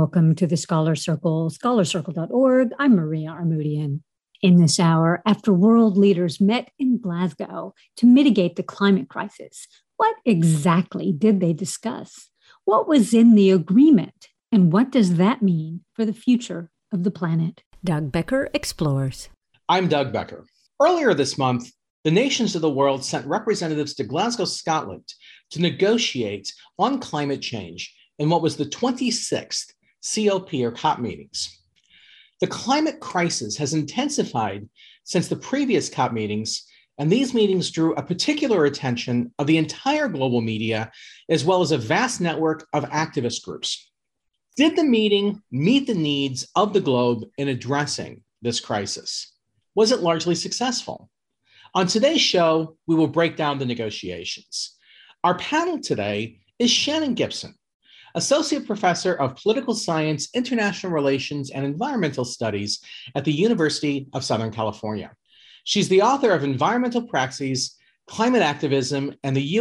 welcome to the Scholar Circle, scholarcircle.org. I'm Maria Armoudian. In this hour, after world leaders met in Glasgow to mitigate the climate crisis, what exactly did they discuss? What was in the agreement? And what does that mean for the future of the planet? Doug Becker explores. I'm Doug Becker. Earlier this month, the nations of the world sent representatives to Glasgow, Scotland, to negotiate on climate change in what was the 26th COP or COP meetings. The climate crisis has intensified since the previous COP meetings, and these meetings drew a particular attention of the entire global media, as well as a vast network of activist groups. Did the meeting meet the needs of the globe in addressing this crisis? Was it largely successful? On today's show, we will break down the negotiations. Our panel today is Shannon Gibson, Associate Professor of Political Science, International Relations, and Environmental Studies at the University of Southern California. She's the author of Environmental Praxis, Climate Activism, and the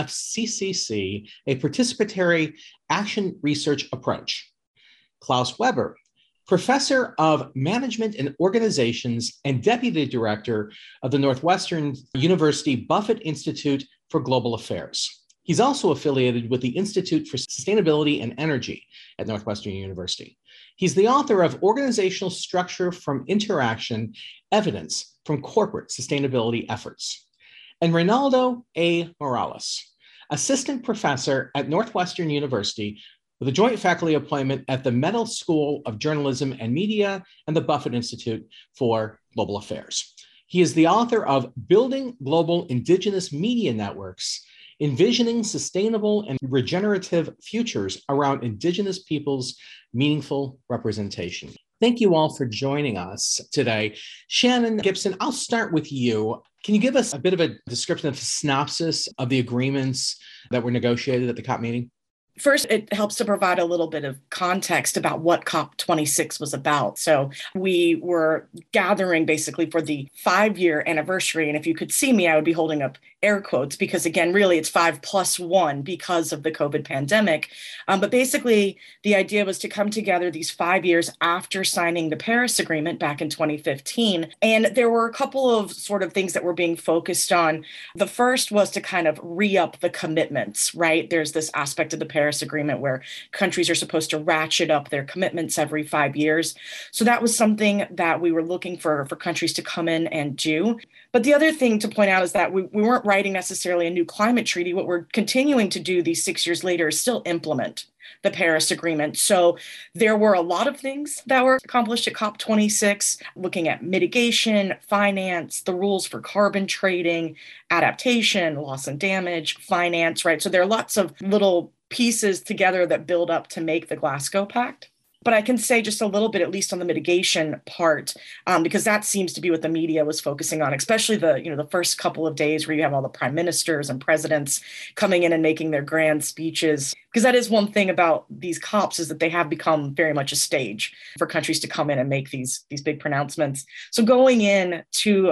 UNFCCC, a Participatory Action Research Approach. Klaus Weber, Professor of Management and Organizations and Deputy Director of the Northwestern University Buffett Institute for Global Affairs. He's also affiliated with the Institute for Sustainability and Energy at Northwestern University. He's the author of Organizational Structure from Interaction, Evidence from Corporate Sustainability Efforts. And Reynaldo A. Morales, Assistant Professor at Northwestern University with a joint faculty appointment at the Medill School of Journalism and Media and the Buffett Institute for Global Affairs. He is the author of Building Global Indigenous Media Networks, Envisioning Sustainable and Regenerative Futures Around Indigenous Peoples' Meaningful Representation. Thank you all for joining us today. Shannon Gibson, I'll start with you. Can you give us a bit of a description of a synopsis of the agreements that were negotiated at the COP meeting? First, it helps to provide a little bit of context about what COP26 was about. So we were gathering basically for the 5-year anniversary. And if you could see me, I would be holding up air quotes because, again, really it's 5+1 because of the COVID pandemic. But basically, the idea was to come together these 5 years after signing the Paris Agreement back in 2015. And there were a couple of sort of things that were being focused on. The first was to kind of re-up the commitments, right? There's this aspect of the Paris Agreement where countries are supposed to ratchet up their commitments every 5 years. So that was something that we were looking for countries to come in and do. But the other thing to point out is that we weren't writing necessarily a new climate treaty. What we're continuing to do these 6 years later is still implement the Paris Agreement. So there were a lot of things that were accomplished at COP26, looking at mitigation, finance, the rules for carbon trading, adaptation, loss and damage, finance, right? So there are lots of little pieces together that build up to make the Glasgow Pact. But I can say just a little bit, at least on the mitigation part, because that seems to be what the media was focusing on, especially the first couple of days where you have all the prime ministers and presidents coming in and making their grand speeches. Because that is one thing about these COPs is that they have become very much a stage for countries to come in and make these big pronouncements. So going in to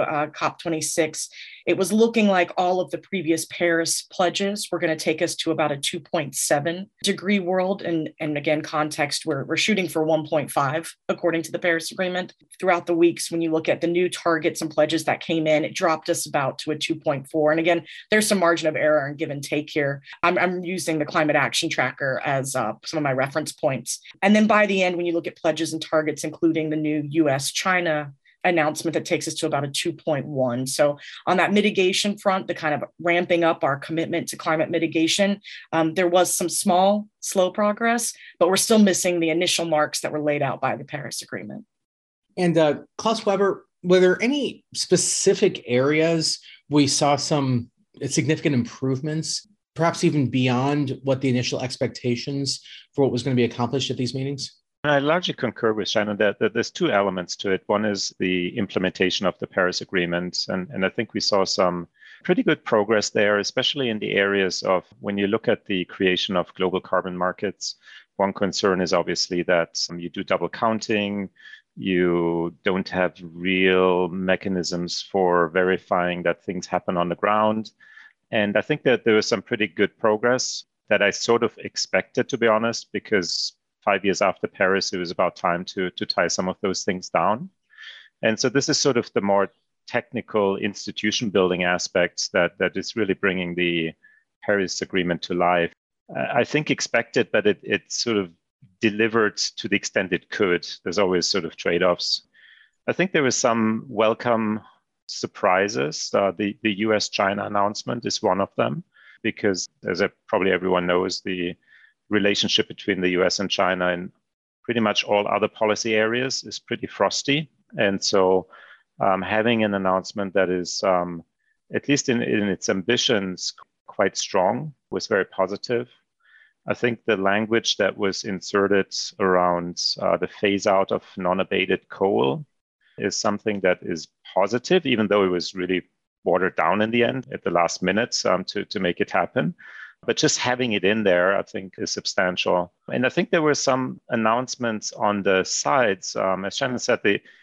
COP26, it was looking like all of the previous Paris pledges were going to take us to about a 2.7 degree world. And again, context, we're shooting for 1.5, according to the Paris Agreement. Throughout the weeks, when you look at the new targets and pledges that came in, it dropped us about to a 2.4. And again, there's some margin of error and give and take here. I'm using the Climate Action Tracker as some of my reference points. And then by the end, when you look at pledges and targets, including the new US-China announcement, that takes us to about a 2.1. So on that mitigation front, the kind of ramping up our commitment to climate mitigation, there was some small, slow progress, but we're still missing the initial marks that were laid out by the Paris Agreement. And Klaus Weber, were there any specific areas we saw some significant improvements, perhaps even beyond what the initial expectations for what was going to be accomplished at these meetings? I largely concur with Shannon that there's two elements to it. One is the implementation of the Paris Agreement. And I think we saw some pretty good progress there, especially in the areas of when you look at the creation of global carbon markets. One concern is obviously that you do double counting. You don't have real mechanisms for verifying that things happen on the ground. And I think that there was some pretty good progress that I sort of expected, to be honest, because 5 years after Paris, it was about time to tie some of those things down. And so this is sort of the more technical institution building aspects that is really bringing the Paris Agreement to life. I think expected, but it sort of delivered to the extent it could. There's always sort of trade-offs. I think there was some welcome surprises. The US-China announcement is one of them, because as probably everyone knows, the relationship between the US and China in pretty much all other policy areas is pretty frosty. And so having an announcement that is, at least in its ambitions, quite strong was very positive. I think the language that was inserted around the phase out of non-abated coal is something that is positive, even though it was really watered down in the end at the last minute to make it happen. But just having it in there, I think, is substantial. And I think there were some announcements on the sides. As Shannon said,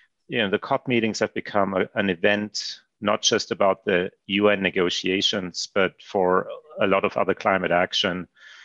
the COP meetings have become an event not just about the UN negotiations, but for a lot of other climate action.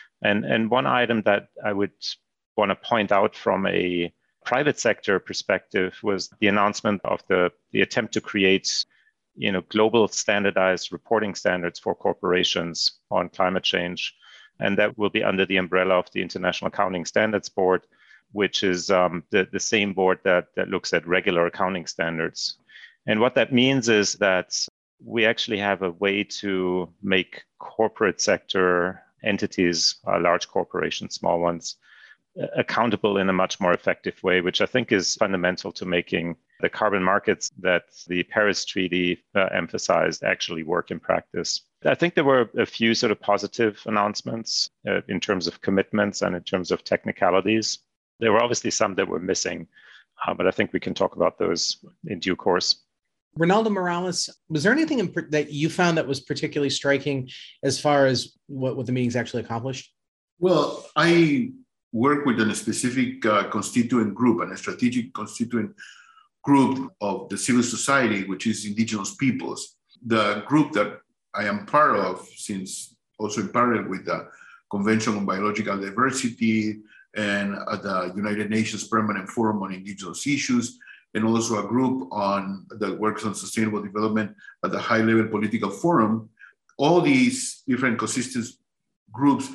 And one item that I would want to point out from a private sector perspective was the announcement of the attempt to create global standardized reporting standards for corporations on climate change. And that will be under the umbrella of the International Accounting Standards Board, which is the same board that looks at regular accounting standards. And what that means is that we actually have a way to make corporate sector entities, large corporations, small ones, accountable in a much more effective way, which I think is fundamental to making the carbon markets that the Paris Treaty emphasized actually work in practice. I think there were a few sort of positive announcements in terms of commitments and in terms of technicalities. There were obviously some that were missing, but I think we can talk about those in due course. Ronaldo Morales, was there anything that you found that was particularly striking as far as what the meetings actually accomplished? Well, I work with a specific constituent group, and a strategic constituent group of the civil society, which is indigenous peoples. The group that I am part of, since also in parallel with the Convention on Biological Diversity and the United Nations Permanent Forum on Indigenous Issues, and also a group that works on sustainable development at the high-level political forum. All these different consistent groups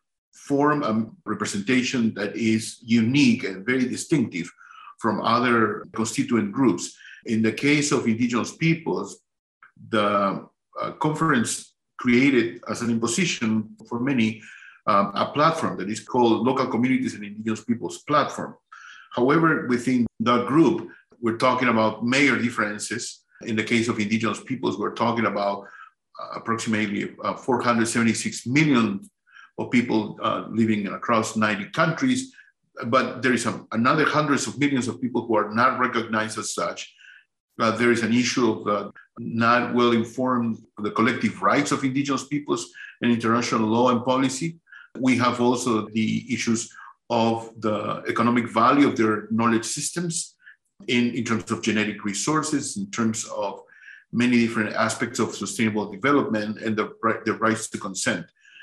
form a representation that is unique and very distinctive from other constituent groups. In the case of indigenous peoples, the conference created as an imposition for many a platform that is called Local Communities and Indigenous Peoples Platform. However, within that group, we're talking about major differences. In the case of indigenous peoples, we're talking about approximately 476 million of people living across 90 countries. But there is another hundreds of millions of people who are not recognized as such. There is an issue of not well informed the collective rights of indigenous peoples and international law and policy. We have also the issues of the economic value of their knowledge systems in terms of genetic resources, in terms of many different aspects of sustainable development and the rights to consent.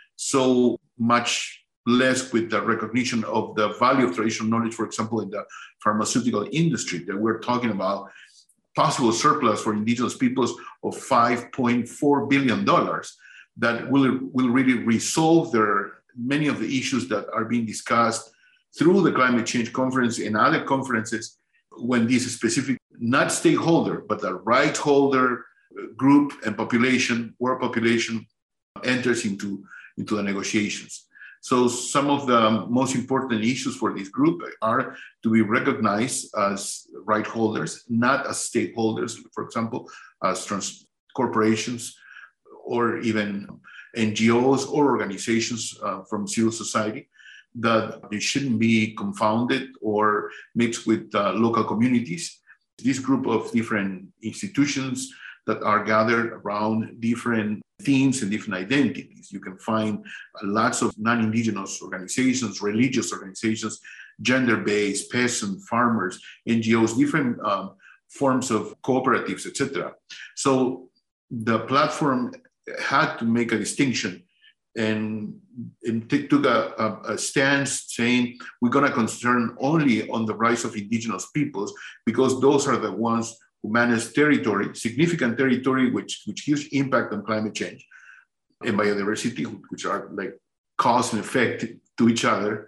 So much less with the recognition of the value of traditional knowledge, for example, in the pharmaceutical industry, that we're talking about possible surplus for indigenous peoples of $5.4 billion that will really resolve many of the issues that are being discussed through the climate change conference and other conferences, when this specific, not stakeholder, but the right holder group and population, world population, enters into the negotiations. So some of the most important issues for this group are to be recognized as right holders, not as stakeholders, for example, as corporations or even NGOs or organizations from civil society, that it shouldn't be confounded or mixed with local communities. This group of different institutions that are gathered around different themes and different identities. You can find lots of non-indigenous organizations, religious organizations, gender-based, peasant, farmers, NGOs, different forms of cooperatives, etc. So the platform had to make a distinction and took a stance saying we're going to concern only on the rights of indigenous peoples because those are the ones who manage territory, significant territory, which huge impact on climate change and biodiversity, which are like cause and effect to each other.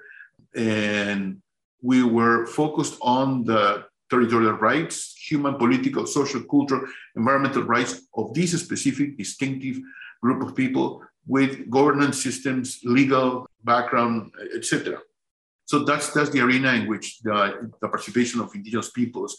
And we were focused on the territorial rights, human, political, social, cultural, environmental rights of this specific distinctive group of people with governance systems, legal background, etc. So that's the arena in which the participation of indigenous peoples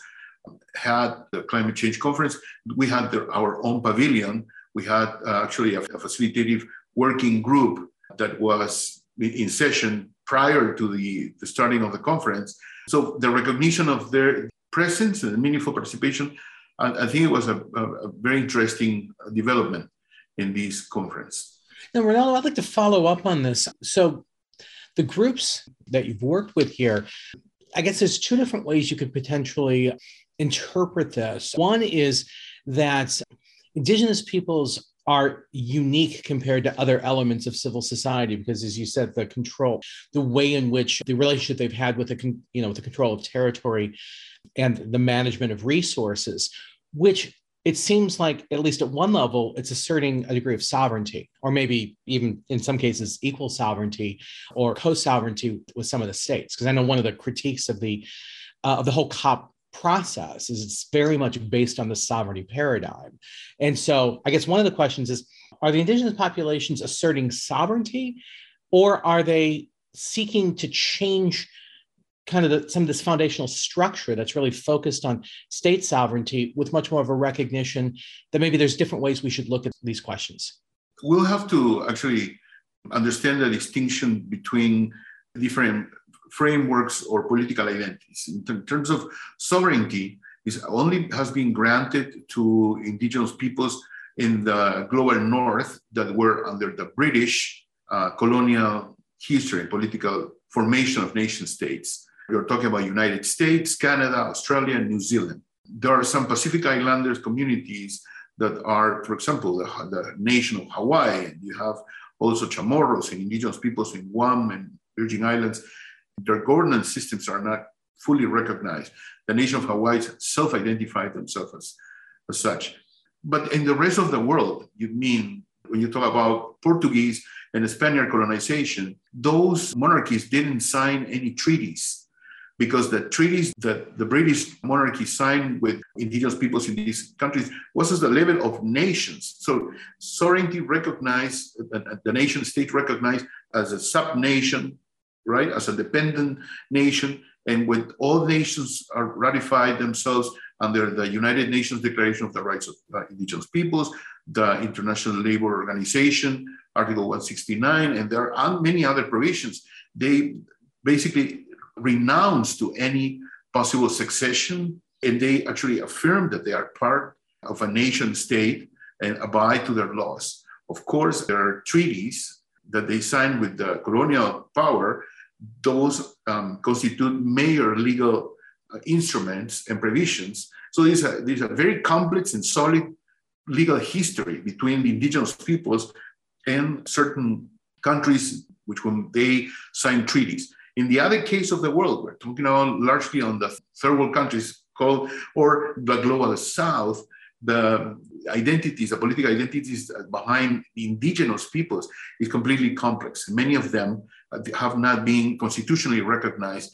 had the climate change conference. We had our own pavilion. We had actually a facilitative working group that was in session prior to the starting of the conference. So the recognition of their presence and meaningful participation, I think it was a very interesting development in this conference. Now, Ronaldo, I'd like to follow up on this. So the groups that you've worked with here, I guess there's two different ways you could potentially interpret this. One is that indigenous peoples are unique compared to other elements of civil society because, as you said, the control, the way in which the relationship they've had with the control of territory and the management of resources, which it seems like, at least at one level, it's asserting a degree of sovereignty, or maybe even in some cases equal sovereignty or co-sovereignty with some of the states. Because I know one of the critiques of the whole COP process is it's very much based on the sovereignty paradigm. And so I guess one of the questions is, are the indigenous populations asserting sovereignty, or are they seeking to change kind of some of this foundational structure that's really focused on state sovereignty with much more of a recognition that maybe there's different ways we should look at these questions? We'll have to actually understand the distinction between different frameworks or political identities. In terms of sovereignty, it only has been granted to indigenous peoples in the global north that were under the British colonial history and political formation of nation states. We're talking about United States, Canada, Australia, and New Zealand. There are some Pacific Islanders communities that are, for example, the nation of Hawaii. And you have also Chamorros and indigenous peoples in Guam and Virgin Islands. Their governance systems are not fully recognized. The nation of Hawaii self-identified themselves as such. But in the rest of the world, you mean, when you talk about Portuguese and Spaniard colonization, those monarchies didn't sign any treaties, because the treaties that the British monarchy signed with indigenous peoples in these countries was at the level of nations. So sovereignty recognized, the nation state recognized as a sub-nation, right, as a dependent nation, and when all nations are ratified themselves under the United Nations Declaration of the Rights of Indigenous Peoples, the International Labour Organization, Article 169, and there are many other provisions. They basically renounce to any possible succession, and they actually affirm that they are part of a nation state and abide to their laws. Of course, there are treaties that they sign with the colonial power. Those constitute major legal instruments and provisions. So these are very complex and solid legal history between the indigenous peoples and certain countries which when they sign treaties. In the other case of the world, we're talking about largely on the third world countries called, or the global south, the identities, the political identities behind the indigenous peoples is completely complex. Many of them have not been constitutionally recognized.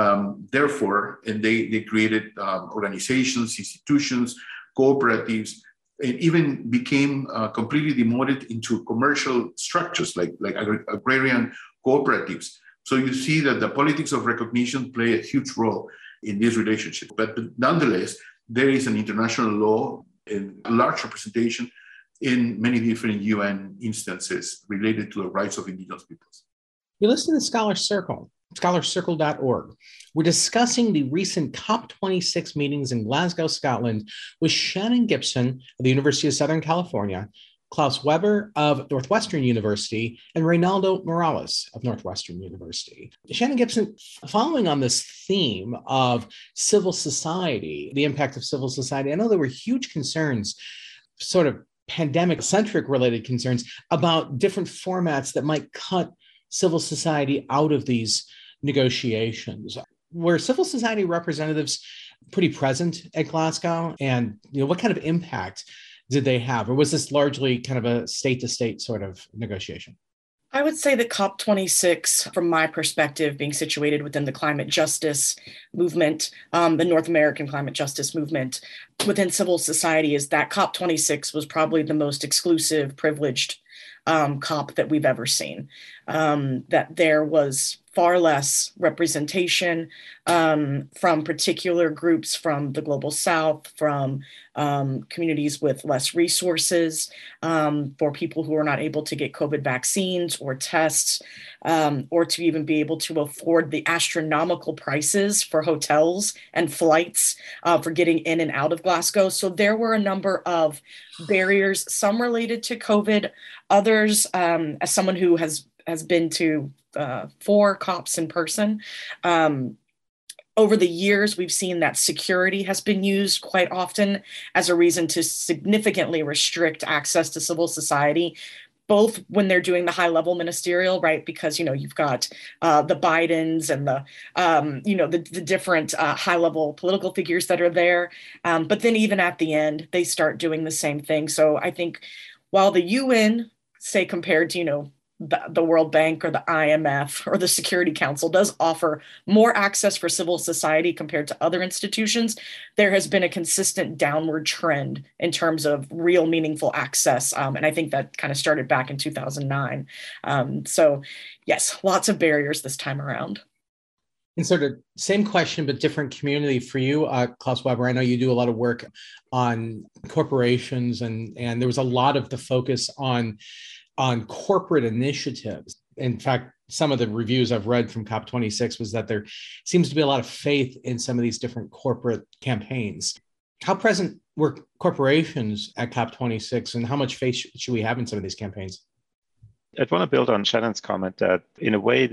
Therefore, and they created organizations, institutions, cooperatives, and even became completely demoted into commercial structures like agrarian cooperatives. So you see that the politics of recognition play a huge role in this relationship. But nonetheless, there is an international law and large representation in many different UN instances related to the rights of indigenous peoples. You're listening to Scholar Circle, scholarcircle.org. We're discussing the recent COP26 meetings in Glasgow, Scotland, with Shannon Gibson of the University of Southern California, Klaus Weber of Northwestern University, and Reynaldo Morales of Northwestern University. Shannon Gibson, following on this theme of civil society, the impact of civil society, I know there were huge concerns sort of pandemic-centric related concerns about different formats that might cut civil society out of these negotiations. Were civil society representatives pretty present at Glasgow? And what kind of impact did they have? Or was this largely kind of a state-to-state sort of negotiation? I would say that COP26, from my perspective, being situated within the climate justice movement, the North American climate justice movement within civil society, is that COP26 was probably the most exclusive, privileged COP that we've ever seen. That there was far less representation from particular groups from the global south, from communities with less resources, for people who are not able to get COVID vaccines or tests, or to even be able to afford the astronomical prices for hotels and flights for getting in and out of Glasgow. So there were a number of barriers, some related to COVID, others, as someone who has been to 4 COPs in person, over the years, we've seen that security has been used quite often as a reason to significantly restrict access to civil society, both when they're doing the high-level ministerial, right? Because, you've got the Bidens and the different high-level political figures that are there. But then even at the end, they start doing the same thing. So I think while the UN, say compared to, the World Bank or the IMF or the Security Council does offer more access for civil society compared to other institutions, there has been a consistent downward trend in terms of real meaningful access. And I think that kind of started back in 2009. So yes, lots of barriers this time around. And sort of same question, but different community for you, Klaus Weber. I know you do a lot of work on corporations, and there was a lot of the focus on corporate initiatives. In fact, some of the reviews I've read from COP26 was that there seems to be a lot of faith in some of these different corporate campaigns. How present were corporations at COP26, and how much faith should we have in some of these campaigns? I'd want to build on Shannon's comment that in a way,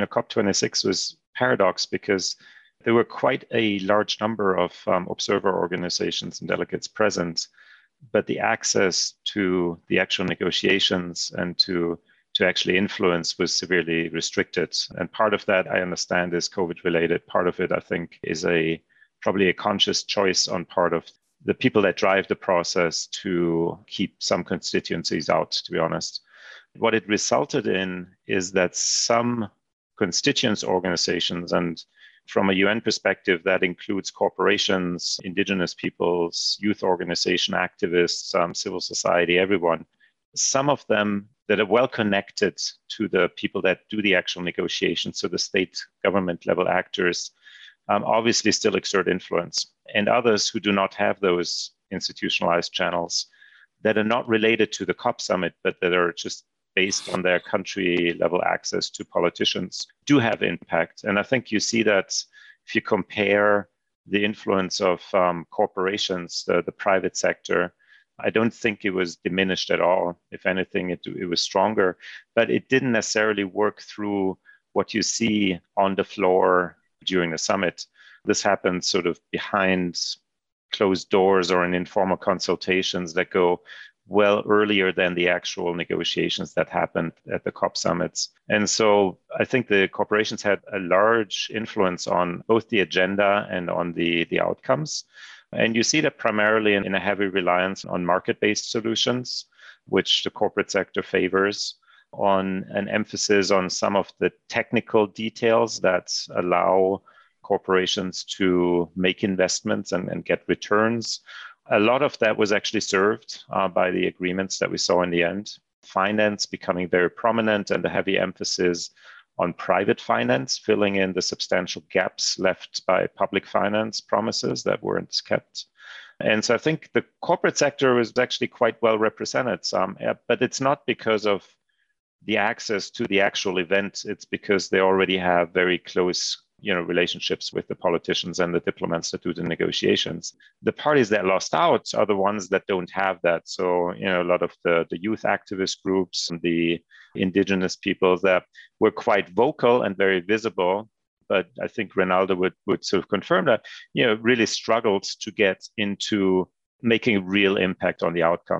COP26 was paradox because there were quite a large number of observer organizations and delegates present, but the access to the actual negotiations and to actually influence was severely restricted. And part of that, I understand, is COVID related. Part of it, I think, is probably a conscious choice on part of the people that drive the process to keep some constituencies out, to be honest. What it resulted in is that some constituents organizations, and from a UN perspective, that includes corporations, indigenous peoples, youth organization activists, civil society, everyone. Some of them that are well connected to the people that do the actual negotiations, so the state government level actors, obviously still exert influence. And others who do not have those institutionalized channels that are not related to the COP summit, but that are just based on their country level access to politicians, do have impact. And I think you see that if you compare the influence of corporations, the private sector, I don't think it was diminished at all. If anything, it was stronger, but it didn't necessarily work through what you see on the floor during the summit. This happened sort of behind closed doors or in informal consultations that go well earlier than the actual negotiations that happened at the COP summits. And so I think the corporations had a large influence on both the agenda and on the outcomes. And you see that primarily in a heavy reliance on market-based solutions, which the corporate sector favors, on an emphasis on some of the technical details that allow corporations to make investments and get returns. A lot of that was actually served by the agreements that we saw in the end. Finance becoming very prominent and a heavy emphasis on private finance, filling in the substantial gaps left by public finance promises that weren't kept. And so I think the corporate sector was actually quite well represented, but it's not because of the access to the actual event. It's because they already have very close relationships with the politicians and the diplomats that do the negotiations. The parties that lost out are the ones that don't have that. So, a lot of the youth activist groups, the indigenous peoples that were quite vocal and very visible, but I think Ronaldo would sort of confirm that, really struggled to get into making a real impact on the outcomes.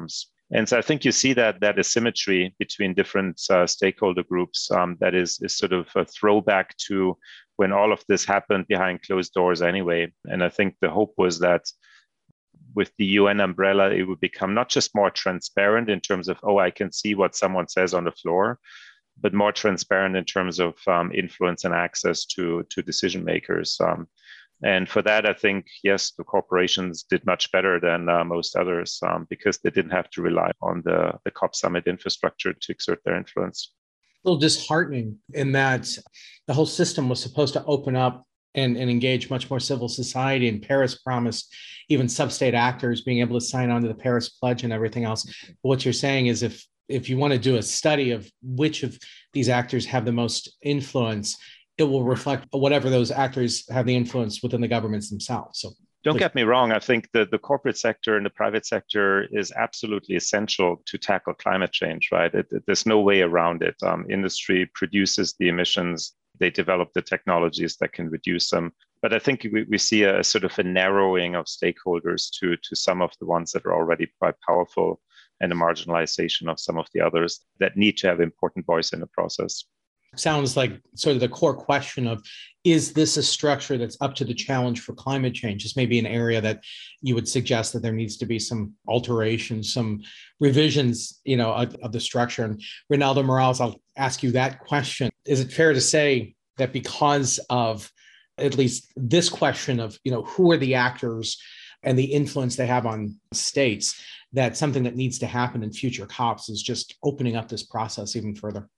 And so I think you see that asymmetry between different stakeholder groups that is sort of a throwback to when all of this happened behind closed doors anyway. And I think the hope was that with the UN umbrella, it would become not just more transparent in terms of, I can see what someone says on the floor, but more transparent in terms of influence and access to decision makers. And for that, I think, yes, the corporations did much better than most others because they didn't have to rely on the COP Summit infrastructure to exert their influence. A little disheartening in that the whole system was supposed to open up and engage much more civil society. And Paris promised even sub-state actors being able to sign on to the Paris Pledge and everything else. But what you're saying is if you want to do a study of which of these actors have the most influence, it will reflect whatever those actors have the influence within the governments themselves. So don't get me wrong. I think that the corporate sector and the private sector is absolutely essential to tackle climate change, right? There's no way around it. Industry produces the emissions. They develop the technologies that can reduce them. But I think we see a sort of a narrowing of stakeholders to some of the ones that are already quite powerful and a marginalization of some of the others that need to have important voice in the process. Sounds like sort of the core question of, is this a structure that's up to the challenge for climate change? This may be an area that you would suggest that there needs to be some alterations, some revisions, of the structure. And Reynaldo Morales, I'll ask you that question. Is it fair to say that because of at least this question of, who are the actors and the influence they have on states, that something that needs to happen in future COPs is just opening up this process even further?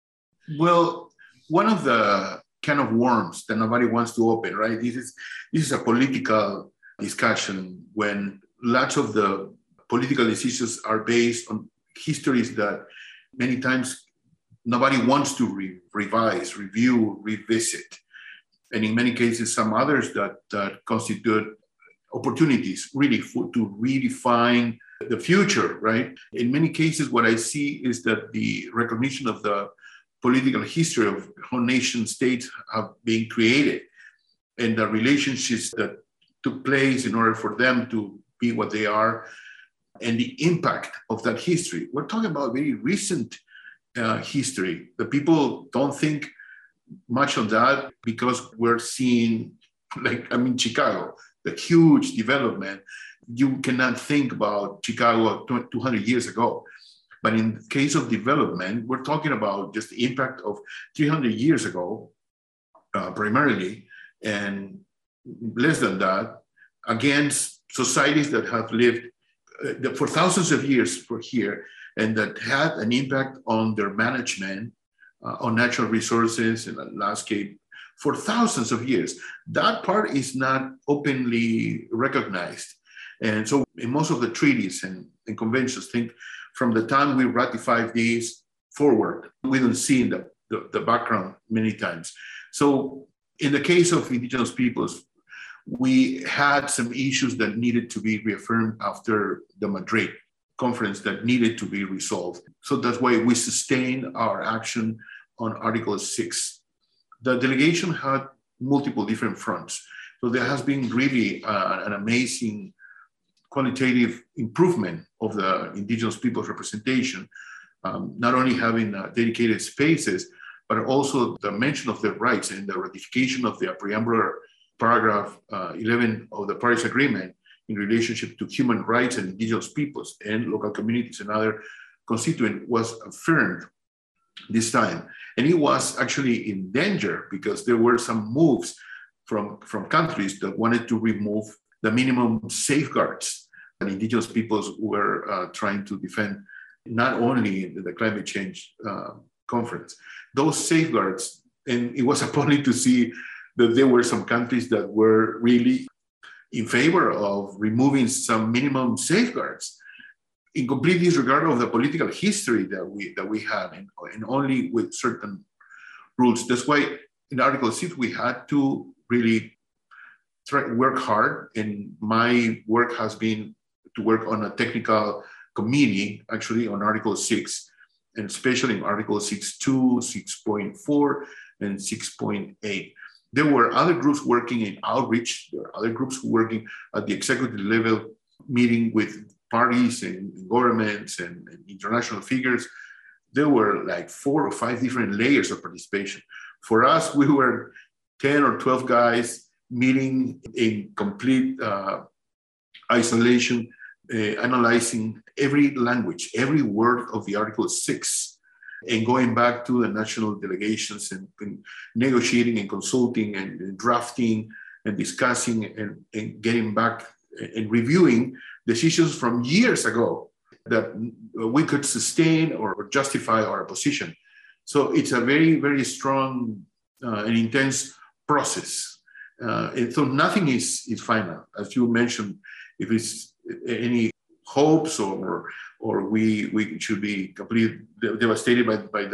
Well, one of the can of worms that nobody wants to open, right? This is a political discussion when lots of the political decisions are based on histories that many times nobody wants to revise, review, revisit. And in many cases, some others that constitute opportunities really to redefine the future, right? In many cases, what I see is that the recognition of the political history of how nation states have been created and the relationships that took place in order for them to be what they are and the impact of that history. We're talking about very recent history. The people don't think much of that because we're seeing, Chicago, the huge development. You cannot think about Chicago 200 years ago. But in the case of development, we're talking about just the impact of 300 years ago, primarily, and less than that, against societies that have lived for thousands of years for here, and that had an impact on their management, on natural resources and landscape for thousands of years. That part is not openly recognized. And so in most of the treaties and conventions, think from the time we ratified these forward, we don't see the background many times. So in the case of indigenous peoples, we had some issues that needed to be reaffirmed after the Madrid conference that needed to be resolved. So that's why we sustained our action on Article 6. The delegation had multiple different fronts. So there has been really an amazing qualitative improvement of the indigenous people's representation, not only having dedicated spaces, but also the mention of their rights and the ratification of the preambular paragraph 11 of the Paris Agreement in relationship to human rights and indigenous peoples and local communities and other constituents was affirmed this time. And it was actually in danger because there were some moves from countries that wanted to remove the minimum safeguards that indigenous peoples were trying to defend, not only in the climate change conference. Those safeguards, and it was appalling to see that there were some countries that were really in favor of removing some minimum safeguards in complete disregard of the political history that we had, and only with certain rules. That's why in Article 6, we had to really work hard, and my work has been to work on a technical committee, actually on Article 6, and especially in Article 6.2, 6.4, and 6.8. There were other groups working in outreach. There are other groups working at the executive level, meeting with parties and governments and international figures, there were like 4 or 5 different layers of participation. For us, we were 10 or 12 guys meeting in complete isolation, analyzing every language, every word of the Article 6, and going back to the national delegations and negotiating and consulting and drafting and discussing and getting back and reviewing decisions from years ago that we could sustain or justify our position. So it's a very, very strong and intense process. And so nothing is final. As you mentioned, if it's any hopes or we should be completely devastated by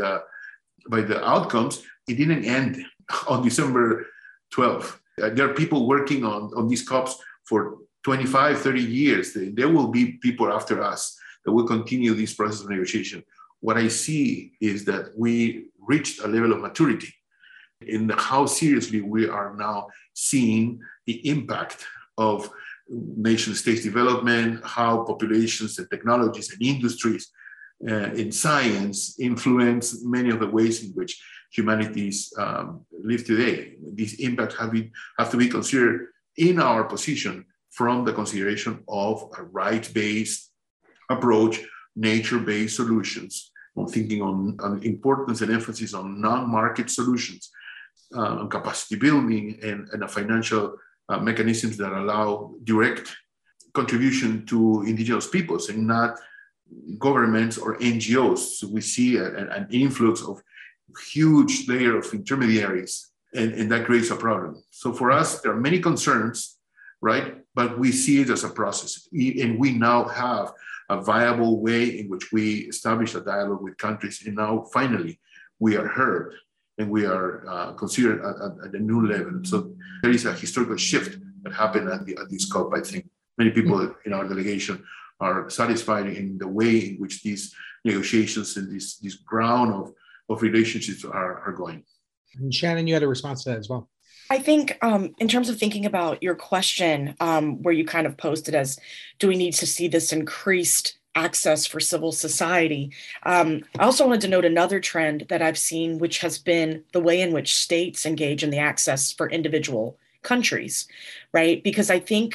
the outcomes, it didn't end on December 12th. There are people working on these COPs for 25, 30 years. There will be people after us that will continue this process of negotiation. What I see is that we reached a level of maturity in how seriously we are now seeing the impact of nation states development, how populations and technologies and industries in science influence many of the ways in which humanities live today. These impacts have to be considered in our position from the consideration of a right-based approach, nature-based solutions, on thinking on importance and emphasis on non-market solutions, on capacity building and a financial mechanisms that allow direct contribution to indigenous peoples and not governments or NGOs. So we see an influx of huge layer of intermediaries, and that creates a problem. So for us, there are many concerns, right? But we see it as a process. And we now have a viable way in which we establish a dialogue with countries. And now finally, we are heard and we are considered at a new level. So there is a historical shift that happened at this COP. I think many people in our delegation are satisfied in the way in which these negotiations and this ground of relationships are going. And Shannon, you had a response to that as well. I think in terms of thinking about your question, where you kind of posed it as, do we need to see this increased access for civil society? I also wanted to note another trend that I've seen, which has been the way in which states engage in the access for individual countries, right? Because I think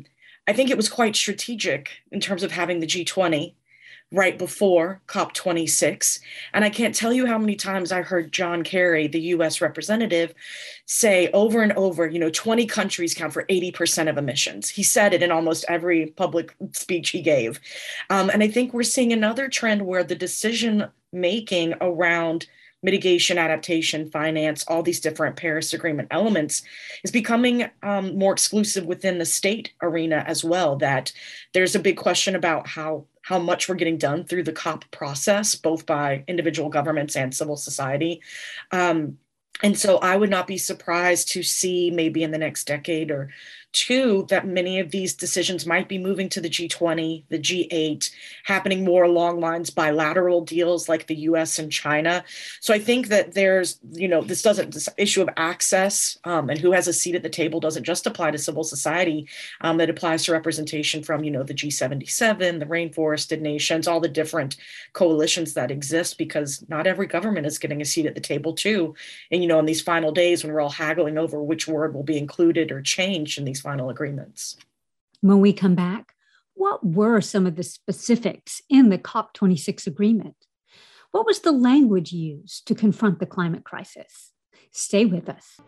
it was quite strategic in terms of having the G20 right before COP26. And I can't tell you how many times I heard John Kerry, the US representative, say over and over, 20 countries count for 80% of emissions. He said it in almost every public speech he gave. And I think we're seeing another trend where the decision making around mitigation, adaptation, finance, all these different Paris Agreement elements is becoming more exclusive within the state arena as well, that there's a big question about how much we're getting done through the COP process, both by individual governments and civil society. And so I would not be surprised to see maybe in the next decade or two that many of these decisions might be moving to the G20, the G8, happening more along lines bilateral deals like the US and China. So I think that there's, this issue of access and who has a seat at the table doesn't just apply to civil society. It applies to representation from, the G77, the rainforested nations, all the different coalitions that exist, because not every government is getting a seat at the table too. And, in these final days when we're all haggling over which word will be included or changed in these final agreements. When we come back, what were some of the specifics in the COP26 agreement? What was the language used to confront the climate crisis? Stay with us.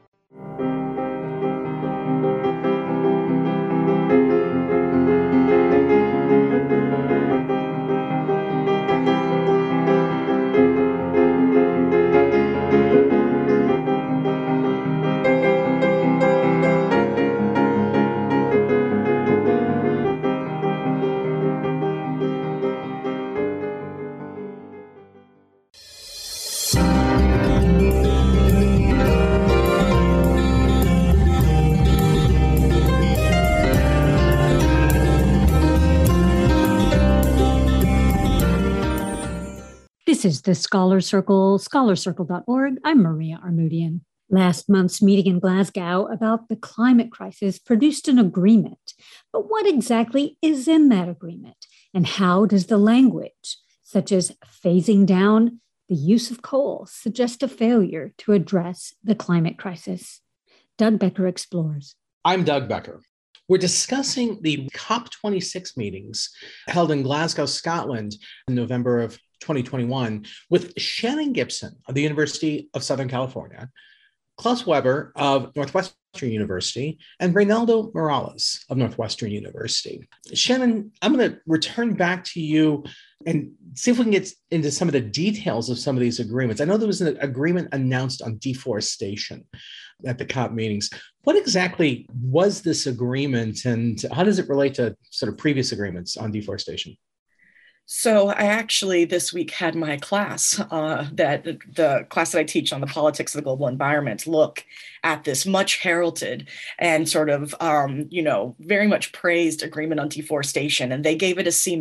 This is the Scholar Circle, scholarcircle.org. I'm Maria Armoudian. Last month's meeting in Glasgow about the climate crisis produced an agreement. But what exactly is in that agreement? And how does the language, such as phasing down the use of coal, suggest a failure to address the climate crisis? Doug Becker explores. I'm Doug Becker. We're discussing the COP26 meetings held in Glasgow, Scotland in November of 2021 with Shannon Gibson of the University of Southern California, Klaus Weber of Northwestern University, and Reynaldo Morales of Northwestern University. Shannon, I'm going to return back to you and see if we can get into some of the details of some of these agreements. I know there was an agreement announced on deforestation at the COP meetings. What exactly was this agreement, and how does it relate to sort of previous agreements on deforestation? So I actually this week had my class, that the class that I teach on the politics of the global environment, look at this much heralded and sort of, very much praised agreement on deforestation. And they gave it a C-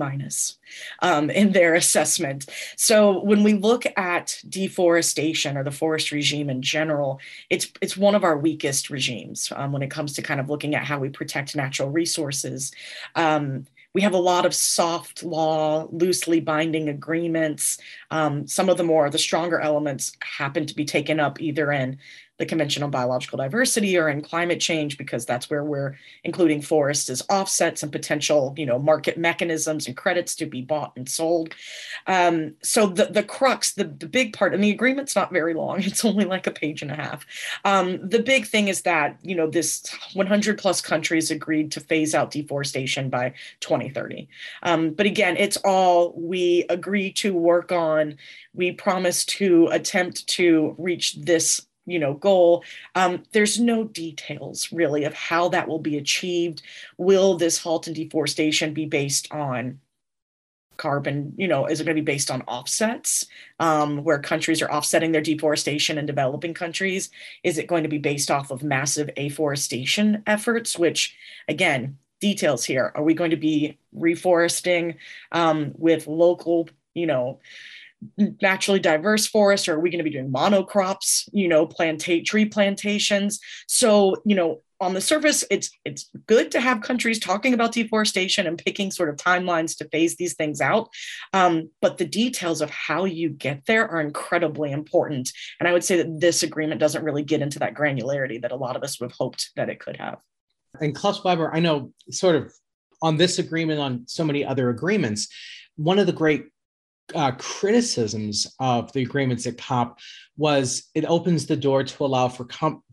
in their assessment. So when we look at deforestation or the forest regime in general, it's one of our weakest regimes when it comes to kind of looking at how we protect natural resources. We have a lot of soft law, loosely binding agreements. Some of the stronger elements happen to be taken up either in the Convention on Biological Diversity or in climate change, because that's where we're including forests as offsets and potential, market mechanisms and credits to be bought and sold. So the crux, the big part, and the agreement's not very long, it's only like a page and a half. The big thing is that, this 100 plus countries agreed to phase out deforestation by 2030. But again, it's all we agree to work on. We promise to attempt to reach this goal. There's no details really of how that will be achieved. Will this halt in deforestation be based on carbon? Is it going to be based on offsets, where countries are offsetting their deforestation in developing countries? Is it going to be based off of massive afforestation efforts, which again, details here. Are we going to be reforesting with local, naturally diverse forests, or are we going to be doing monocrops, tree plantations? So, on the surface, it's good to have countries talking about deforestation and picking sort of timelines to phase these things out. But the details of how you get there are incredibly important. And I would say that this agreement doesn't really get into that granularity that a lot of us would have hoped that it could have. And Klaus Weber, I know sort of on this agreement, on so many other agreements, one of the great criticisms of the agreements at COP was it opens the door to allow for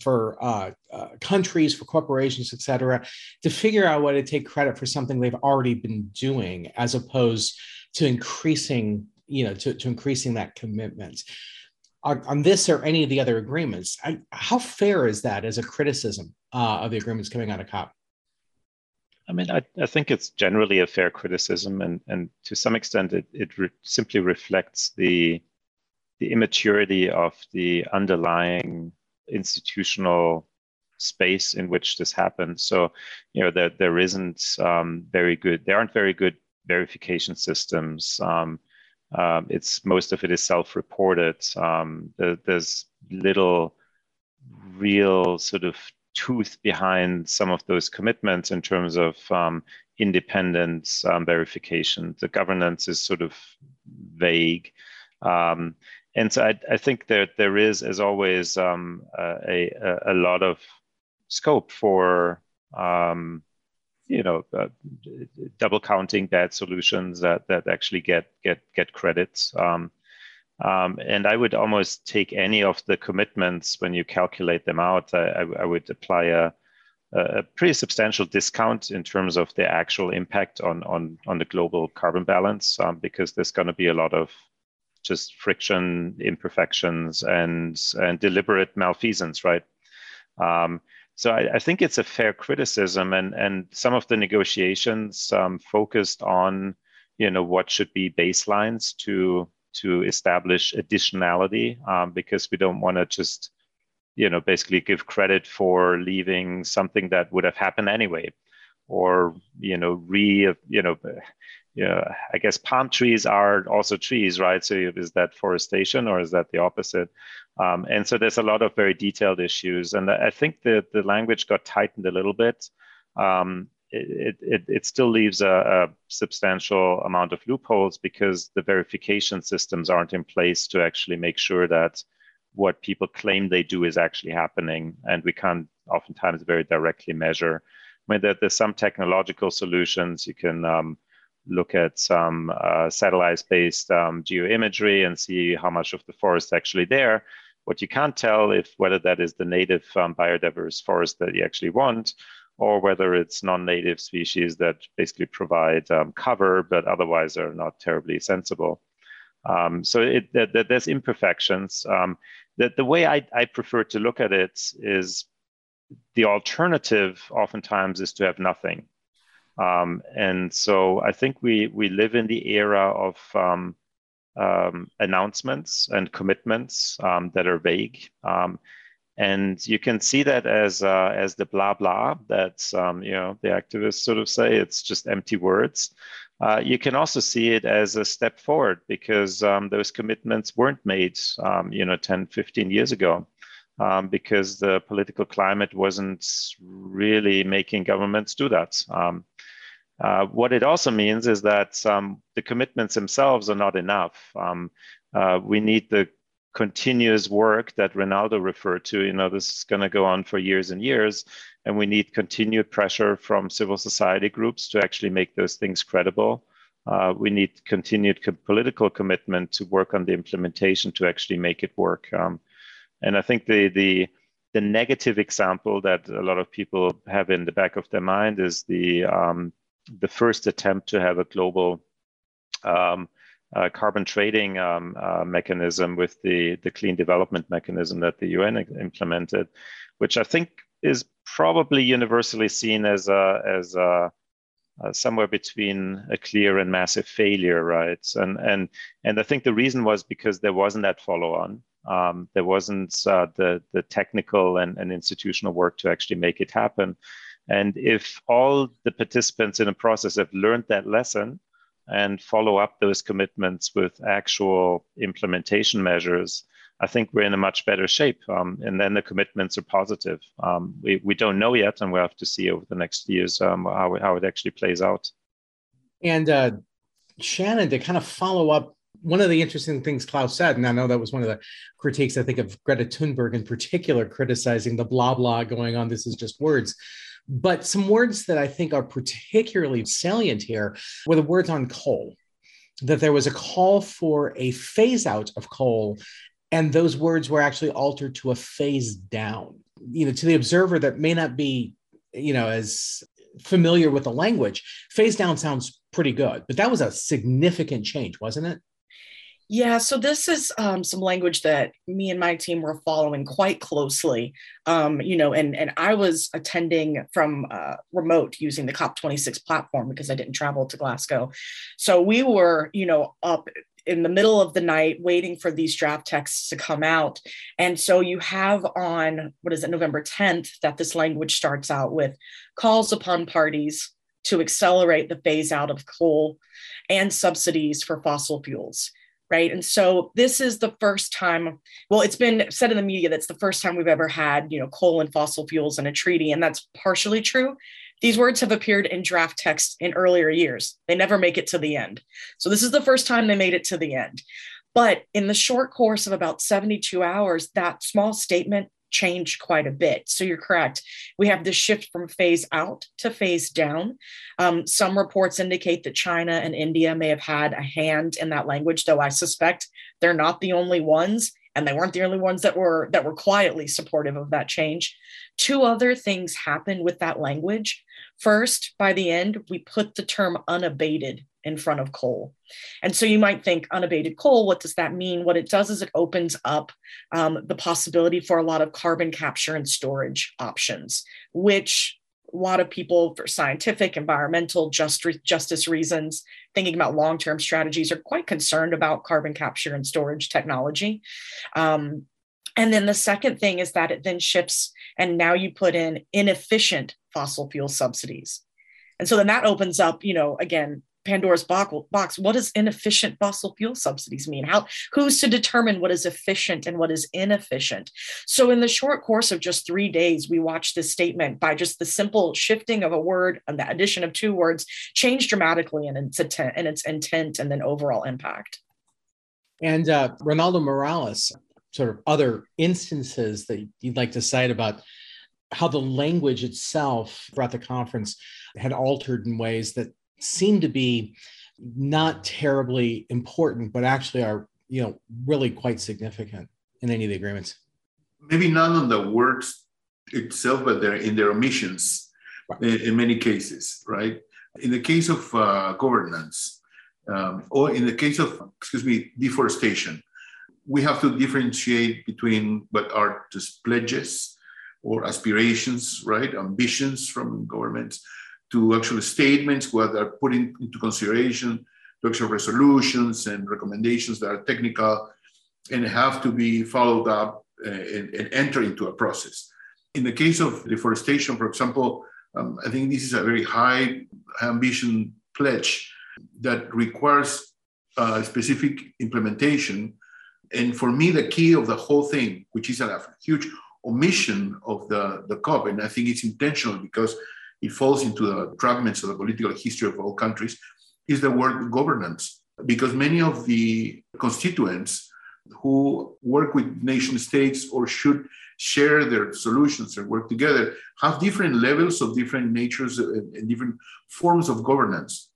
countries, for corporations, et cetera, to figure out what to take credit for something they've already been doing, as opposed to increasing, to increasing that commitment. On this or any of the other agreements, how fair is that as a criticism of the agreements coming out of COP? I mean, I think it's generally a fair criticism, and to some extent, it simply reflects the immaturity of the underlying institutional space in which this happens. So, there aren't very good verification systems. Most of it is self-reported. There's little real sort of tooth behind some of those commitments in terms of independent verification. The governance is sort of vague. And so I think that there is, as always, a lot of scope for double counting bad solutions that actually get credits. And I would almost take any of the commitments when you calculate them out. I would apply a pretty substantial discount in terms of the actual impact on the global carbon balance, because there's going to be a lot of just friction, imperfections, and deliberate malfeasance, right? So I think it's a fair criticism, and some of the negotiations focused on what should be baselines to establish additionality, because we don't want to just, basically give credit for leaving something that would have happened anyway, or, I guess palm trees are also trees, right? So is that forestation or is that the opposite? And so there's a lot of very detailed issues. And I think the language got tightened a little bit. it still leaves a substantial amount of loopholes because the verification systems aren't in place to actually make sure that what people claim they do is actually happening. And we can't oftentimes very directly measure. I mean, there's some technological solutions. You can look at some satellite-based geoimagery and see how much of the forest is actually there. What you can't tell if whether that is the native biodiverse forest that you actually want, or whether it's non-native species that basically provide cover, but otherwise are not terribly sensible. So there's imperfections. The way I prefer to look at it is the alternative oftentimes is to have nothing. And so I think we live in the era of announcements and commitments that are vague. And you can see that as the blah blah that the activists sort of say. It's just empty words. You can also see it as a step forward because those commitments weren't made 10, 15 years ago because the political climate wasn't really making governments do that. What it also means is that the commitments themselves are not enough. We need the continuous work that Ronaldo referred to. This is going to go on for years and years, and we need continued pressure from civil society groups to actually make those things credible. We need continued political commitment to work on the implementation to actually make it work. And I think the negative example that a lot of people have in the back of their mind is the first attempt to have a global carbon trading mechanism with the clean development mechanism that the UN implemented, which I think is probably universally seen as somewhere between a clear and massive failure, right? And I think the reason was because there wasn't that follow-on. There wasn't the technical and institutional work to actually make it happen. And if all the participants in a process have learned that lesson and follow up those commitments with actual implementation measures, I think we're in a much better shape. And then the commitments are positive. We don't know yet, and we'll have to see over the next years how it actually plays out. And Shannon, to kind of follow up, one of the interesting things Klaus said, and I know that was one of the critiques, I think, of Greta Thunberg in particular, criticizing the blah, blah going on. This is just words. But some words that I think are particularly salient here were the words on coal, that there was a call for a phase out of coal, and those words were actually altered to a phase down. To the observer that may not be, as familiar with the language, phase down sounds pretty good, but that was a significant change, wasn't it? Yeah, so this is some language that me and my team were following quite closely, and I was attending from remote using the COP26 platform because I didn't travel to Glasgow. So we were, up in the middle of the night waiting for these draft texts to come out. And so you have on, November 10th, that this language starts out with calls upon parties to accelerate the phase out of coal and subsidies for fossil fuels. Right. And so this is the first time, well, it's been said in the media that's the first time we've ever had, coal and fossil fuels in a treaty. And that's partially true. These words have appeared in draft text in earlier years. They never make it to the end. So this is the first time they made it to the end. But in the short course of about 72 hours, that small statement changed quite a bit. So you're correct. We have this shift from phase out to phase down. Some reports indicate that China and India may have had a hand in that language, though I suspect they're not the only ones, and they weren't the only ones that were quietly supportive of that change. Two other things happened with that language. First, by the end, we put the term unabated in front of coal. And so you might think unabated coal, what does that mean? What it does is it opens up the possibility for a lot of carbon capture and storage options, which a lot of people, for scientific, environmental, justice reasons, thinking about long-term strategies, are quite concerned about carbon capture and storage technology. And then the second thing is that it then shifts, and now you put in inefficient fossil fuel subsidies. And so then that opens up, again, Pandora's box. What does inefficient fossil fuel subsidies mean? Who's to determine what is efficient and what is inefficient? So in the short course of just 3 days, we watched this statement, by just the simple shifting of a word and the addition of 2 words, change dramatically in its intent and then overall impact. And Ronaldo Morales, sort of other instances that you'd like to cite about how the language itself throughout the conference had altered in ways that seem to be not terribly important, but actually are, really quite significant in any of the agreements. Maybe not on the words itself, but in their omissions, right, in many cases, right? In the case of governance, or in the case of, deforestation, we have to differentiate between what are just pledges or aspirations, right? Ambitions from governments, to actual statements what are put into consideration, to actual resolutions and recommendations that are technical and have to be followed up and enter into a process. In the case of deforestation, for example, I think this is a very high ambition pledge that requires specific implementation. And for me, the key of the whole thing, which is a huge omission of the COP, and I think it's intentional because it falls into the fragments of the political history of all countries, is the word governance. Because many of the constituents who work with nation states or should share their solutions and work together have different levels of different natures and different forms of governance.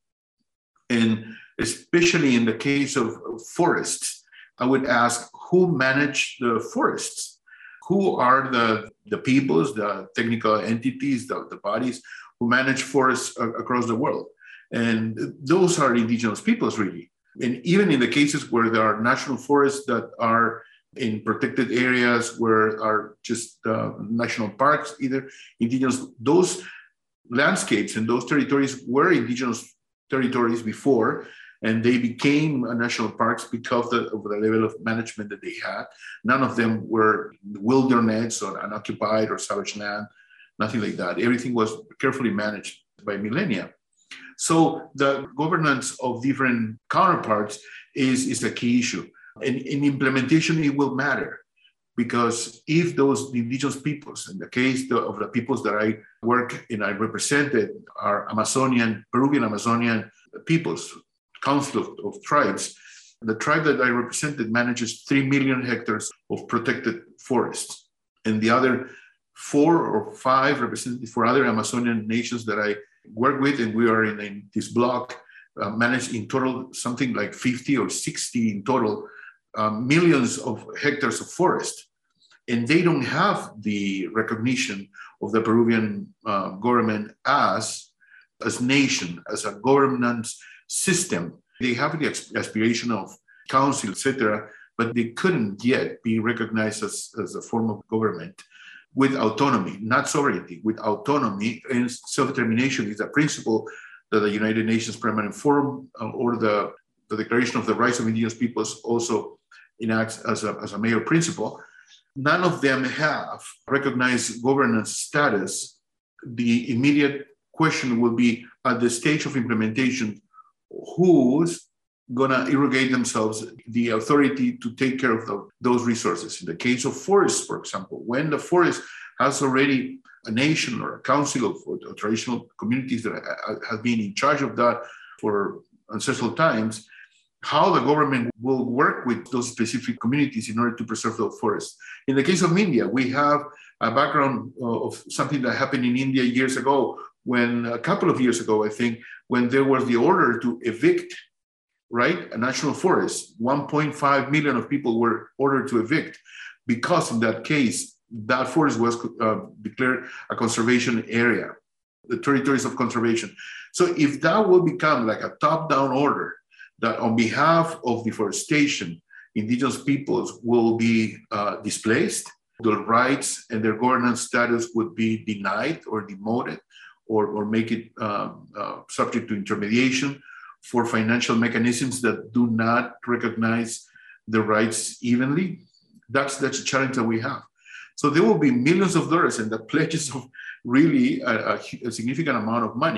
And especially in the case of forests, I would ask, who manage the forests? Who are the peoples, the technical entities, the bodies who manage forests across the world? And those are indigenous peoples, really. And even in the cases where there are national forests that are in protected areas, where are just national parks, either indigenous, those landscapes and those territories were indigenous territories before, and they became national parks because of the level of management that they had. None of them were wilderness or unoccupied or savage land, nothing like that. Everything was carefully managed by millennia. So the governance of different counterparts is a key issue. And in implementation, it will matter, because if those indigenous peoples, in the case of the peoples that I work and I represented, are Peruvian Amazonian peoples, Council of Tribes, the tribe that I represented manages 3 million hectares of protected forests. And the other 4 or 5 representatives for other Amazonian nations that I work with, and we are in this block, manage in total something like 50 or 60 in total, millions of hectares of forest. And they don't have the recognition of the Peruvian government as nation, as a governance system. They have the aspiration of council, etc., but they couldn't yet be recognized as a form of government with autonomy, not sovereignty, with autonomy. And self-determination is a principle that the United Nations Permanent Forum or the Declaration of the Rights of Indigenous Peoples also enacts as a major principle. None of them have recognized governance status. The immediate question will be, at the stage of implementation, who's going to irrigate themselves the authority to take care of those resources? In the case of forests, for example, when the forest has already a nation or a council of traditional communities that have been in charge of that for ancestral times, how the government will work with those specific communities in order to preserve those forests. In the case of India, we have a background of something that happened in India years ago, a couple of years ago, I think, when there was the order to evict, right, a national forest. 1.5 million of people were ordered to evict because in that case, that forest was declared a conservation area, the territories of conservation. So if that will become like a top-down order, that on behalf of deforestation, indigenous peoples will be displaced, their rights and their governance status would be denied or demoted, or make it subject to intermediation for financial mechanisms that do not recognize the rights evenly. That's a challenge that we have. So there will be millions of dollars, and the pledges of really a significant amount of money.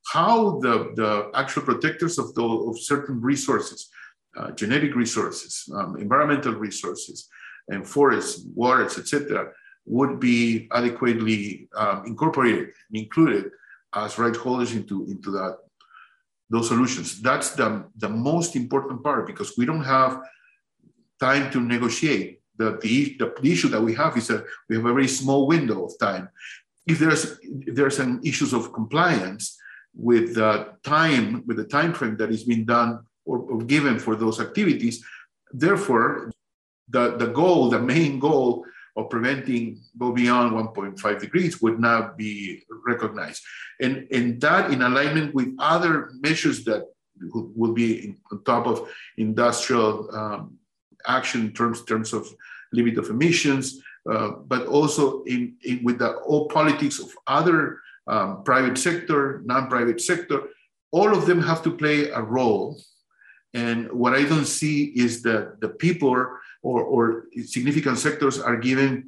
how the actual protectors of certain resources, genetic resources, environmental resources, and forests, waters, etc., would be adequately incorporated and included as right holders into those solutions. That's the most important part, because we don't have time to negotiate. The issue that we have is that we have a very small window of time. If there's an issues of compliance with the time frame that is being done or given for those activities, therefore the main goal of preventing go beyond 1.5 degrees would not be recognized. And that in alignment with other measures that will be on top of industrial action in terms of limit of emissions, but also with the all politics of other private sector, non-private sector, all of them have to play a role. And what I don't see is that the people or significant sectors are given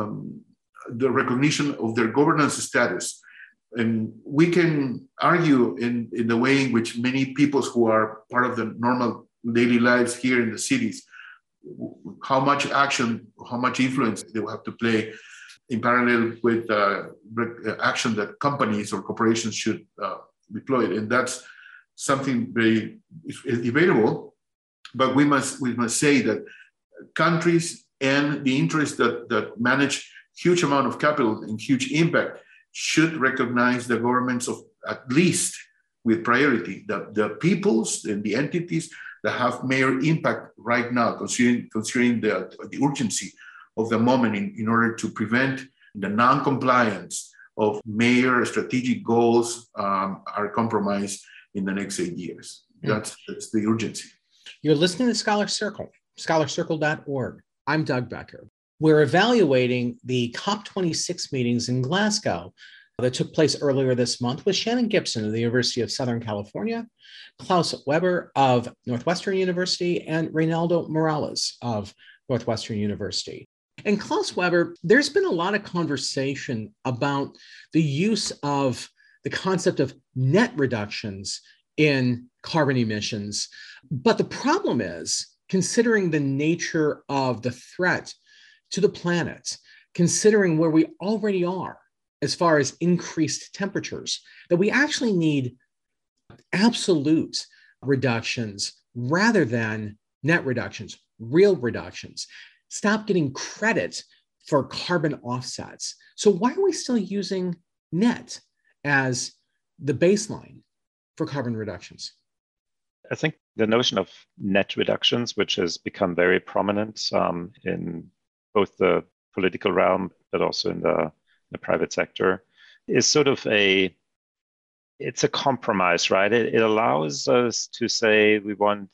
the recognition of their governance status. And we can argue in the way in which many people who are part of the normal daily lives here in the cities, how much action, how much influence they will have to play in parallel with action that companies or corporations should deploy. And that's something very debatable, but we must say that countries and the interests that manage huge amount of capital and huge impact should recognize the governments of at least with priority, the peoples and the entities that have major impact right now, considering the urgency of the moment in order to prevent the non-compliance of major strategic goals are compromised in the next 8 years. That's the urgency. You're listening to Scholar Circle, scholarcircle.org. I'm Doug Becker. We're evaluating the COP26 meetings in Glasgow that took place earlier this month with Shannon Gibson of the University of Southern California, Klaus Weber of Northwestern University, and Reynaldo Morales of Northwestern University. And Klaus Weber, there's been a lot of conversation about the use of the concept of net reductions in carbon emissions. But the problem is, considering the nature of the threat to the planet, considering where we already are as far as increased temperatures, that we actually need absolute reductions rather than net reductions, real reductions. Stop getting credit for carbon offsets. So why are we still using net as the baseline for carbon reductions? I think the notion of net reductions, which has become very prominent in both the political realm, but also in the private sector, is sort of it's a compromise, right? It allows us to say we want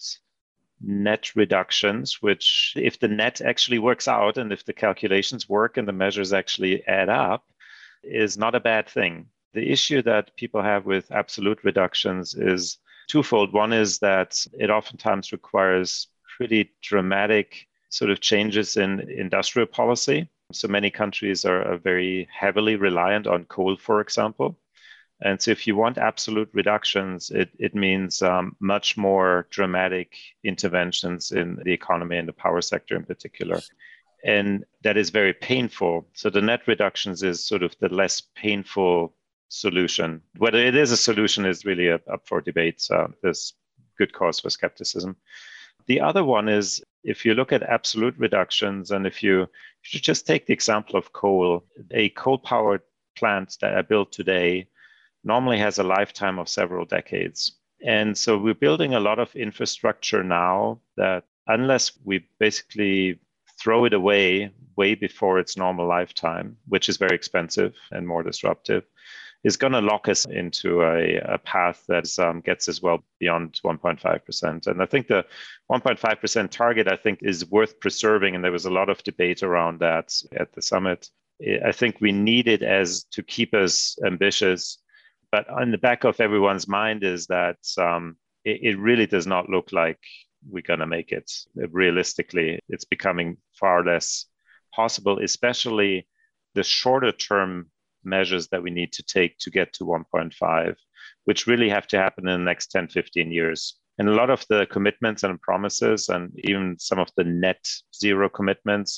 net reductions, which if the net actually works out and if the calculations work and the measures actually add up, is not a bad thing. The issue that people have with absolute reductions is twofold. One is that it oftentimes requires pretty dramatic sort of changes in industrial policy. So many countries are very heavily reliant on coal, for example. And so if you want absolute reductions, it means much more dramatic interventions in the economy and the power sector in particular. And that is very painful. So the net reductions is sort of the less painful solution. Whether it is a solution is really up for debate. There's good cause for skepticism. The other one is, if you look at absolute reductions, and if you should just take the example of coal, a coal-powered plant that I built today normally has a lifetime of several decades. And so we're building a lot of infrastructure now that unless we basically throw it away way before its normal lifetime, which is very expensive and more disruptive, is going to lock us into a path that gets us well beyond 1.5%. And I think the 1.5% target, I think, is worth preserving. And there was a lot of debate around that at the summit. I think we need it as to keep us ambitious. But on the back of everyone's mind is that it really does not look like we're going to make it. Realistically, it's becoming far less possible, especially the shorter term measures that we need to take to get to 1.5, which really have to happen in the next 10, 15 years. And a lot of the commitments and promises, and even some of the net zero commitments,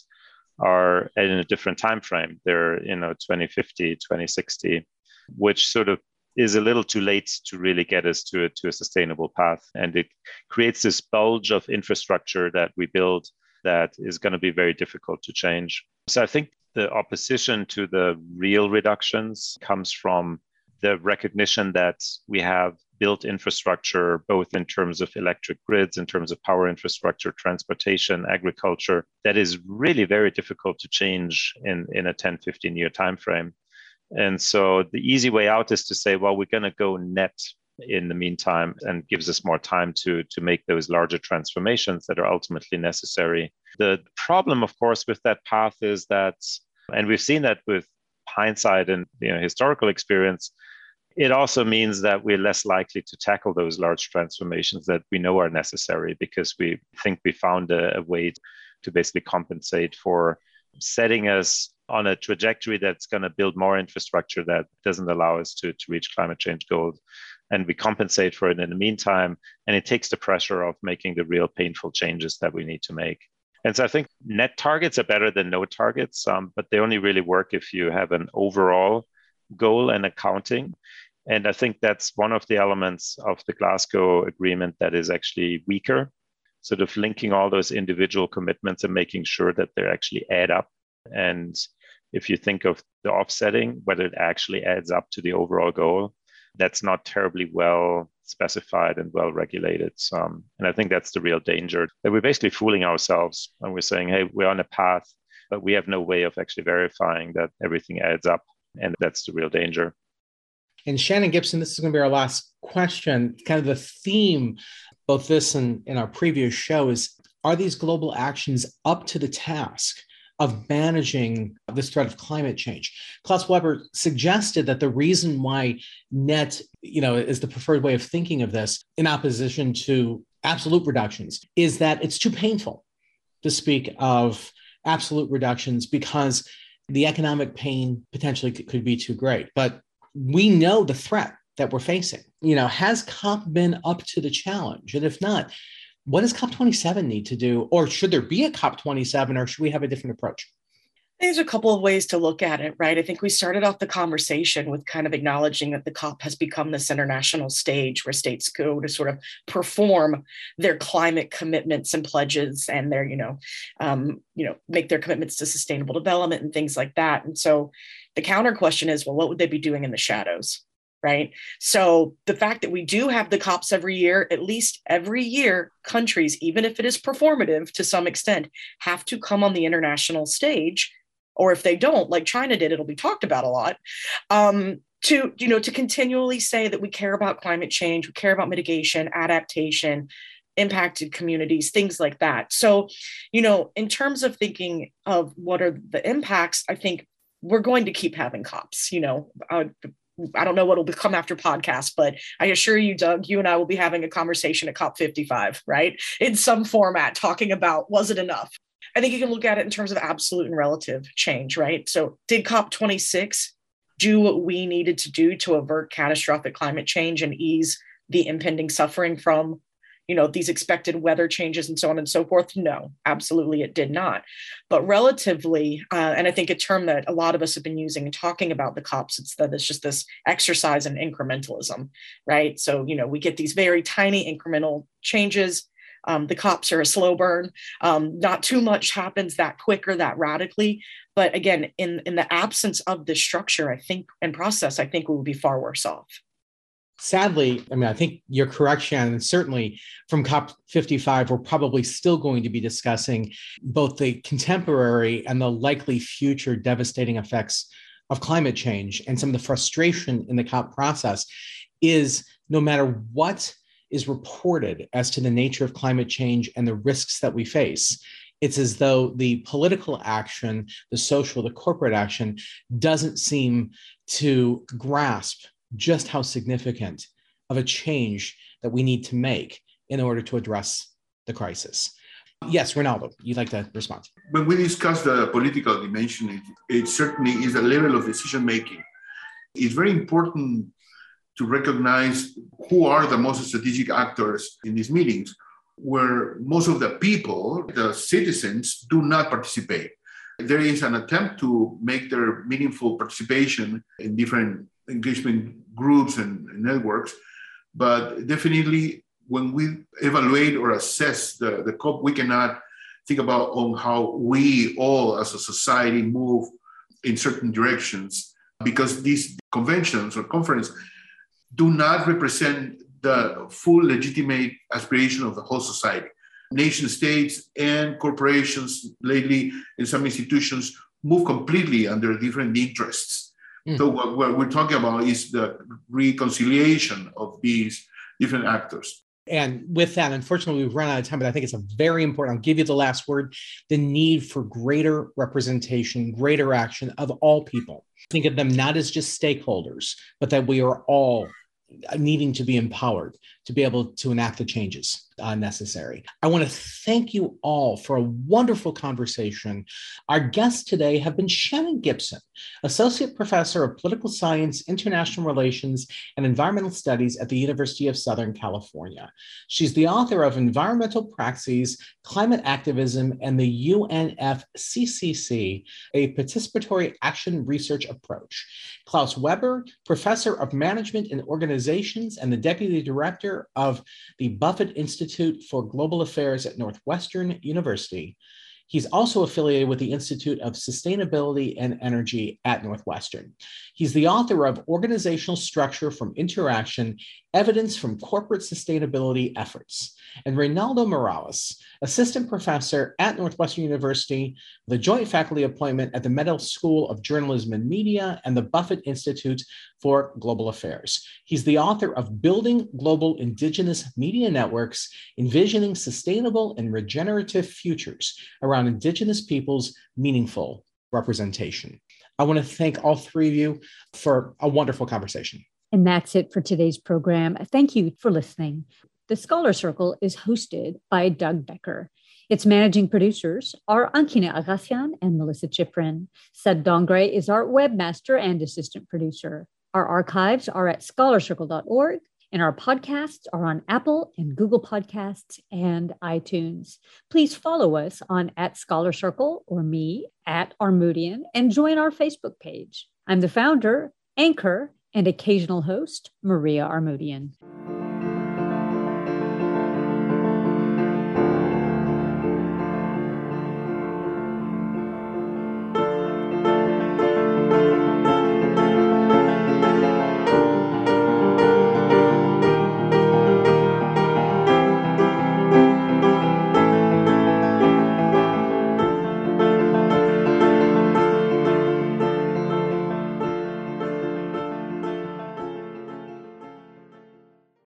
are in a different time frame. They're 2050, 2060, which sort of is a little too late to really get us to a sustainable path. And it creates this bulge of infrastructure that we build that is going to be very difficult to change. So I think the opposition to the real reductions comes from the recognition that we have built infrastructure, both in terms of electric grids, in terms of power infrastructure, transportation, agriculture, that is really very difficult to change in a 10, 15-year timeframe. And so the easy way out is to say, well, we're going to go net in the meantime, and gives us more time to make those larger transformations that are ultimately necessary. The problem, of course, with that path is that, and we've seen that with hindsight and historical experience, it also means that we're less likely to tackle those large transformations that we know are necessary, because we think we found a way to basically compensate for setting us on a trajectory that's going to build more infrastructure that doesn't allow us to reach climate change goals. And we compensate for it in the meantime, and it takes the pressure of making the real painful changes that we need to make. And so I think net targets are better than no targets, but they only really work if you have an overall goal and accounting. And I think that's one of the elements of the Glasgow Agreement that is actually weaker, sort of linking all those individual commitments and making sure that they actually add up. And if you think of the offsetting, whether it actually adds up to the overall goal, that's not terribly well specified and well regulated. And I think that's the real danger, that we're basically fooling ourselves when we're saying, hey, we're on a path, but we have no way of actually verifying that everything adds up. And that's the real danger. And Shannon Gibson, this is going to be our last question. Kind of the theme, both this and in our previous show, is, are these global actions up to the task of managing this threat of climate change? Klaus Weber suggested that the reason why net, is the preferred way of thinking of this in opposition to absolute reductions is that it's too painful to speak of absolute reductions, because the economic pain potentially could be too great. But we know the threat that we're facing. Has COP been up to the challenge? And if not, what does COP27 need to do? Or should there be a COP27, or should we have a different approach? There's a couple of ways to look at it, right? I think we started off the conversation with kind of acknowledging that the COP has become this international stage where states go to sort of perform their climate commitments and pledges, and their, make their commitments to sustainable development and things like that. And so the counter question is, well, what would they be doing in the shadows? Right. So the fact that we do have the COPs every year, at least every year, countries, even if it is performative to some extent, have to come on the international stage. Or if they don't, like China did, it'll be talked about a lot, to continually say that we care about climate change, we care about mitigation, adaptation, impacted communities, things like that. So, in terms of thinking of what are the impacts, I think we're going to keep having COPs. I don't know what will become after podcasts, but I assure you, Doug, you and I will be having a conversation at COP55, right? In some format, talking about, was it enough? I think you can look at it in terms of absolute and relative change, right? So did COP26 do what we needed to do to avert catastrophic climate change and ease the impending suffering from, these expected weather changes and so on and so forth? No, absolutely it did not. But relatively, and I think a term that a lot of us have been using and talking about the COPs, it's just this exercise in incrementalism, right? So, we get these very tiny incremental changes. The COPs are a slow burn. Not too much happens that quick or that radically. But again, in the absence of this structure, I think, and process, I think we will be far worse off. Sadly, I think you're correct, Shannon. Certainly from COP55, we're probably still going to be discussing both the contemporary and the likely future devastating effects of climate change. And some of the frustration in the COP process is, no matter what is reported as to the nature of climate change and the risks that we face, it's as though the political action, the social, the corporate action doesn't seem to grasp just how significant of a change that we need to make in order to address the crisis. Yes, Ronaldo, you'd like to respond? When we discuss the political dimension, it certainly is a level of decision-making it's very important to recognize who are the most strategic actors in these meetings, where most of the people, the citizens, do not participate. There is an attempt to make their meaningful participation in different engagement groups and networks, but definitely when we evaluate or assess the COP, we cannot think about on how we all as a society move in certain directions, because these conventions or conferences do not represent the full legitimate aspiration of the whole society. Nation states and corporations lately in some institutions move completely under different interests. So what we're talking about is the reconciliation of these different actors. And with that, unfortunately, we've run out of time, but I think it's a very important, I'll give you the last word, the need for greater representation, greater action of all people. Think of them not as just stakeholders, but that we are all needing to be empowered to be able to enact the changes necessary. I want to thank you all for a wonderful conversation. Our guests today have been Shannon Gibson, Associate Professor of Political Science, International Relations, and Environmental Studies at the University of Southern California. She's the author of Environmental Praxis, Climate Activism, and the UNFCCC, a Participatory Action Research Approach. Klaus Weber, Professor of Management and Organizations and the Deputy Director of the Buffett Institute for Global Affairs at Northwestern University. He's also affiliated with the Institute of Sustainability and Energy at Northwestern. He's the author of Organizational Structure from Interaction, Evidence from Corporate Sustainability Efforts. And Reynaldo Morales, Assistant Professor at Northwestern University, the Joint Faculty Appointment at the Medill School of Journalism and Media and the Buffett Institute for Global Affairs. He's the author of Building Global Indigenous Media Networks, Envisioning Sustainable and Regenerative Futures Around Indigenous Peoples' Meaningful Representation. I want to thank all three of you for a wonderful conversation. And that's it for today's program. Thank you for listening. The Scholar Circle is hosted by Doug Becker. Its managing producers are Ankina Agassian and Melissa Chiprin. Sed Dongre is our webmaster and assistant producer. Our archives are at scholarcircle.org, and our podcasts are on Apple and Google Podcasts and iTunes. Please follow us on @ScholarCircle or me @Armoudian and join our Facebook page. I'm the founder, anchor, and occasional host, Maria Armoudian.